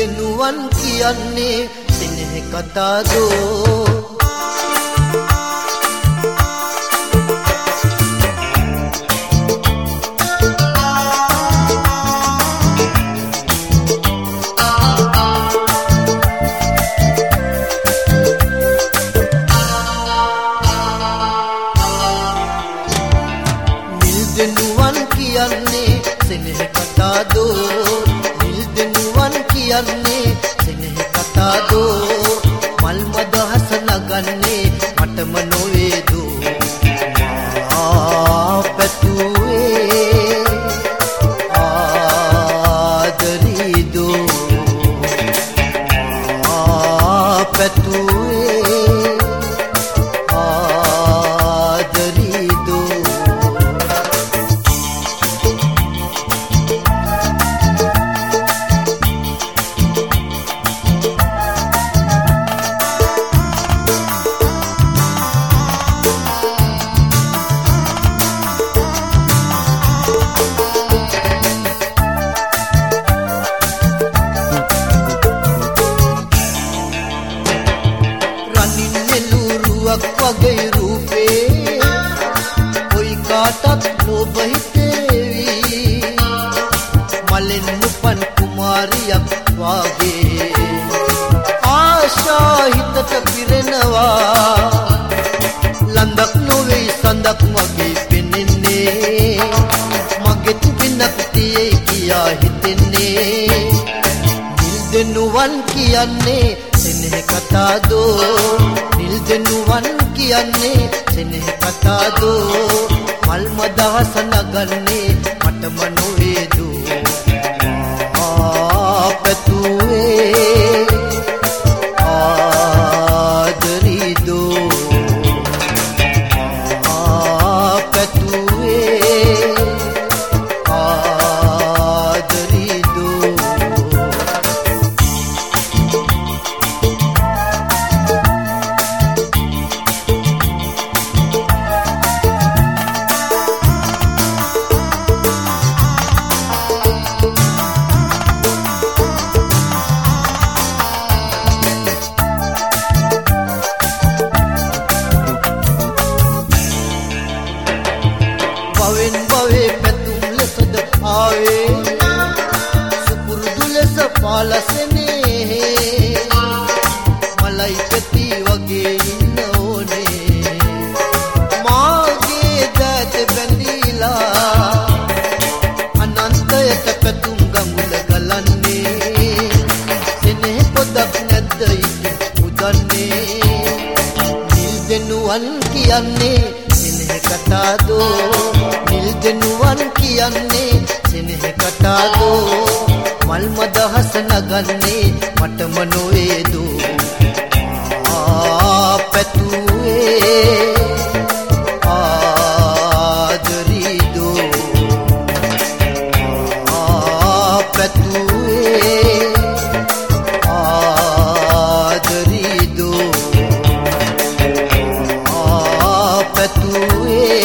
දෙනුවන් කියන්නේ සෙනෙහ කතාදෝ දෙනුවන් කියන්නේ සෙනෙහ කතාදෝ නිල් දෙනුවන් කියන්නේ සෙනෙහ කතාදෝ මල් මදහස නගන්නේ මටම නොවේදෝ මා පැතුවේ ආදරීදෝ මා පැතුවේ ආදරීදෝ වගේ රූපේ කොයි කාටත් ලෝභ හිතේවි මලෙන් උපන් කුමාරියක් වාගේ ආශා හිතට පිරෙනවා ලඳක් නොවේ සඳක් වගේ පෙනෙන්නේ මගේ තුබිනක් තියේ කියා හිතෙන්නේ නිල් දෙනුවන් කියන්නේ සෙනෙහ කතාදෝ නිල් දෙනුවන් කියන්නේ සෙනෙහ කතාදෝ මල් මදහස නගන්නේ මටම නොවේදෝ මා පැතුවේ ආදරීදෝ මා පැතුවේ ආදරීදෝ භවෙන් භවේ පැතුම් ලෙසද ආවේ සුපුරුදු ලෙස පාලසනේ මලයි පෙති වගේ ඉන්න ඕනේ මාගේ දෑත බැඳීලා අනන්තයට පැතුම් ගඟුල ගලන්නේ සෙනෙහ පොදක් නැද්ද ඉතින් උදන්නේ නිල් දෙනුවන් කියන්නේ සෙනෙහ කතාදෝ නිල් දෙනුවන් කියන්නේ සෙනෙහ කතාදෝ මල් මදහස නගන්නේ මටම නොවේදෝ මා පැතුවේ ආදරීදෝ මා පැතුවේ ආදරීදෝ මා පැතුවේ